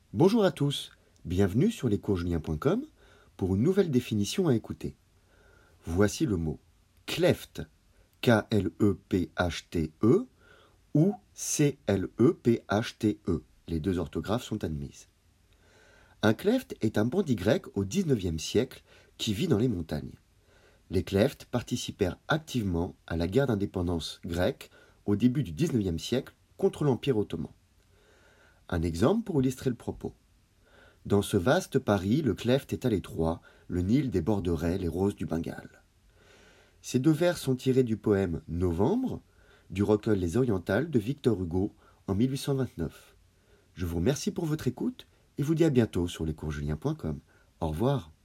Bonjour à tous, bienvenue sur lescoursjulien.com pour une nouvelle définition à écouter. Voici le mot cleft, K-L-E-P-H-T-E ou C-L-E-P-H-T-E, les deux orthographes sont admises. Un cleft est un bandit grec au XIXe siècle qui vit dans les montagnes. Les clefts participèrent activement à la guerre d'indépendance grecque au début du XIXe siècle contre l'Empire ottoman. Un exemple pour illustrer le propos. Dans ce vaste Paris, le cleft est à l'étroit, le Nil déborderait les roses du Bengale. Ces deux vers sont tirés du poème Novembre, du recueil Les Orientales de Victor Hugo en 1829. Je vous remercie pour votre écoute et vous dis à bientôt sur lescoursjulien.com. Au revoir.